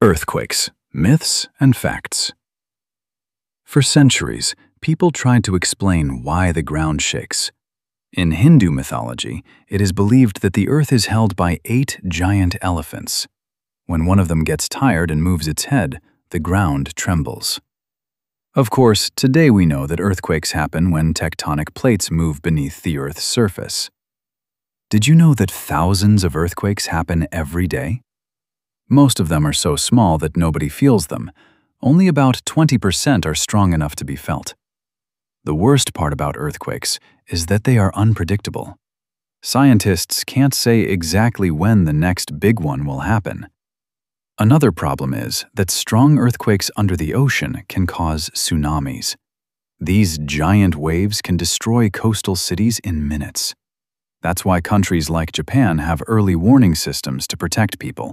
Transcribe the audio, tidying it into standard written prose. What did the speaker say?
Earthquakes, myths and facts. For centuries, people tried to explain why the ground shakes. In Hindu mythology, it is believed that the earth is held by 8 giant elephants. When one of them gets tired and moves its head, the ground trembles. Of course, today we know that earthquakes happen when tectonic plates move beneath the Earth's surface. Did you know that thousands of earthquakes happen every day? Most of them are so small that nobody feels them. Only about 20% are strong enough to be felt. The worst part about earthquakes is that they are unpredictable. Scientists can't say exactly when the next big one will happen. Another problem is that strong earthquakes under the ocean can cause tsunamis. These giant waves can destroy coastal cities in minutes. That's why countries like Japan have early warning systems to protect people.